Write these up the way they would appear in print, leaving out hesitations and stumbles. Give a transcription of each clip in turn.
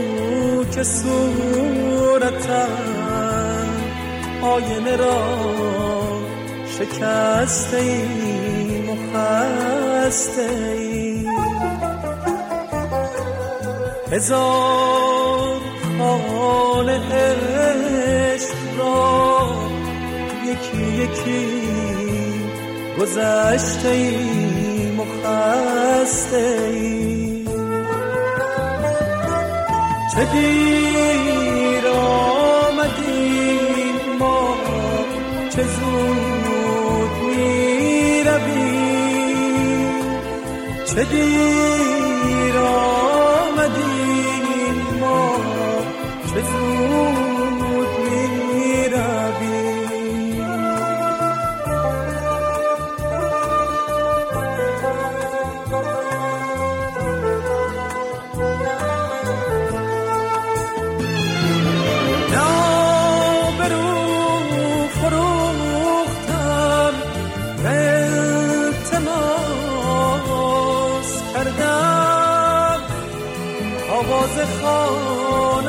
که صورتم آینه را شکسته ایم و خسته ایم. هزار خانه عشق را یکی یکی گذشته ایم و خسته ایم. چه دیر آمدیم ما، چه زود می رویم. چه دیر آمدیم ما، چه زود می رویم. نابرو فروختم، التماس کردم، آواز خوان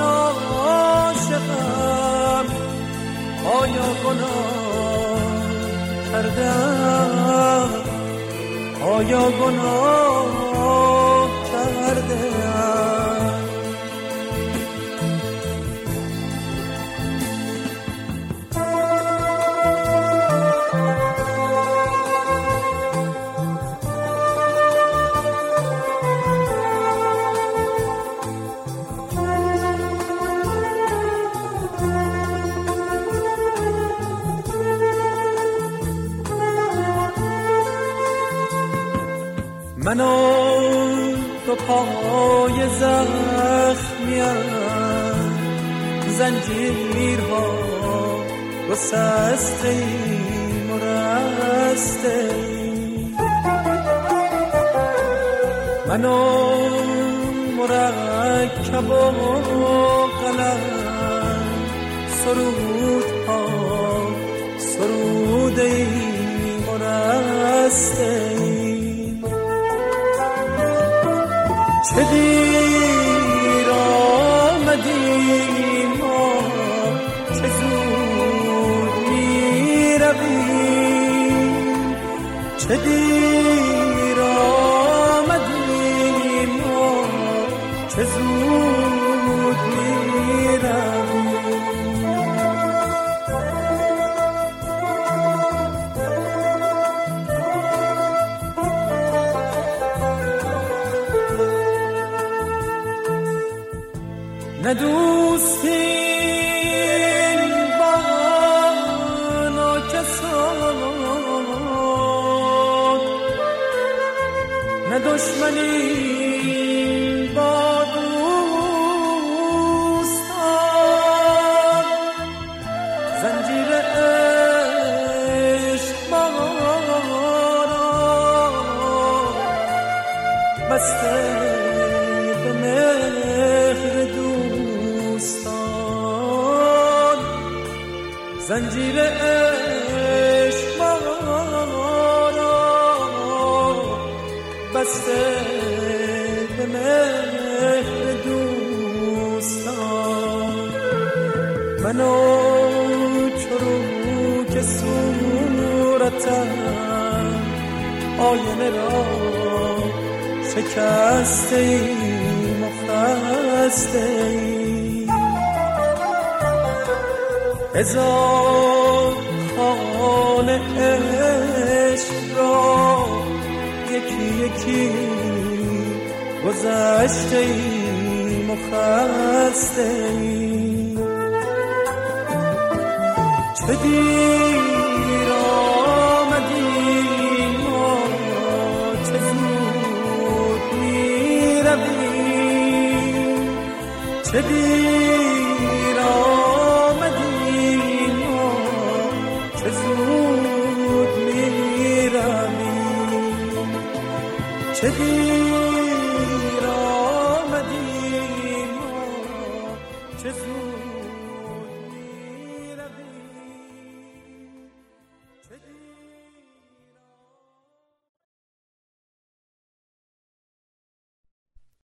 عاشقم، آیا گناه کردم، آیا گناه کردم. من و تو پای زخمیم، زنجیرها گسسته ایم و رسته ایم. من و مرکب و قلم، سرودها سروده ایم و رسته ایم. چه دیر آمدیم ما، چه زود می رویم. چه دیر آمدیم ما، چه زود می رویم. نه دوستیم با ناکسان، نه دشمنیم با دوستان. زنجیر عشق ما را بسته به مهر دوستان. زنجیر عشق ما را بسته به مهر دوستان. منو چرو که صورتم آینه را شکسته ایم و خسته ایم. هزار خانه عشق را یکی یکی گذشته ایم و خسته ایم. چه دیر آمدیم ما، چه زود می رویم. چه دیر آمدیم ما، چه زود می رویم. چه دیر